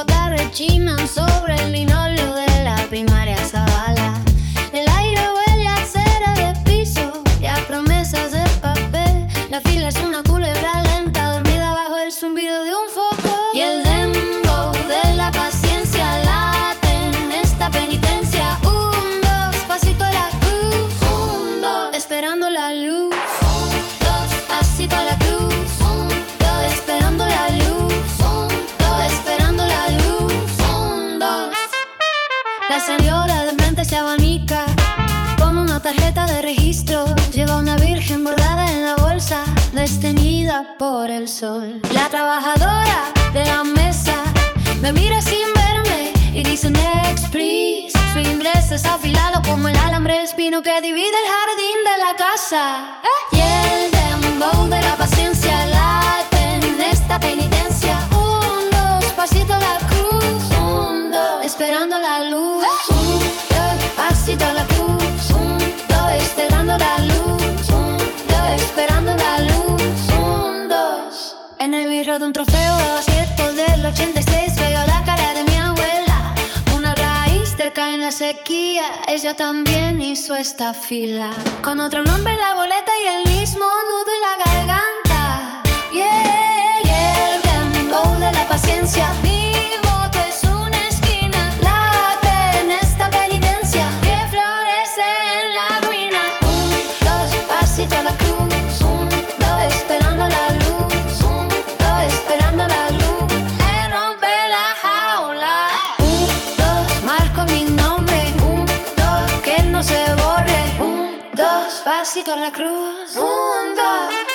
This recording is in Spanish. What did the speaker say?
gotas rechinan sobre el linóleo de la primaria Zavala. El aire huele a cera de piso y a promesas de papel. La fila es una culebra lenta dormida bajo el zumbido de un foco. Y el dembow de la paciencia late en esta penitencia. Un, dos, pasito a la cruz. Un, dos, esperando la luz. Un, dos, pasito a la cruz. Un, dos, esperando la luz. Un, dos, esperando la luz. Un, dos. La señora de frente se abanica con una tarjeta de registro. Lleva una virgen bordada en la bolsa, desteñida por el sol. La trabajadora de la mesa me mira sin verme y dice next please. Su inglés es afilado como el alambre espino que divide el jardín de la casa. Y el dembow de la paciencia late en esta penitencia. Un, dos, pasito a la cruz. Un, dos, esperando la luz. Un, dos, pasito a la cruz. Un, dos, esperando la luz. Un, dos, esperando la luz. Un, dos. En el vidrio de un trofeo de acierto del 86 veo la cara de mi abuela. Una raíz terca en la sequía, ella también hizo esta fila. Con otro nombre en la boleta y el mismo nudo en la garganta. Yeah, yeah, el dembow de la paciencia. Mi voto es una esquina, late en esta penitencia que florece en la ruina. Un, dos, pasito a la cruz. Un, dos, esperando la luz. Un, dos, esperando la luz. Que rompe la jaula. Un, dos, marco mi nombre. Un, dos, que no se borre. Un, dos, pasito a la cruz. Un, dos.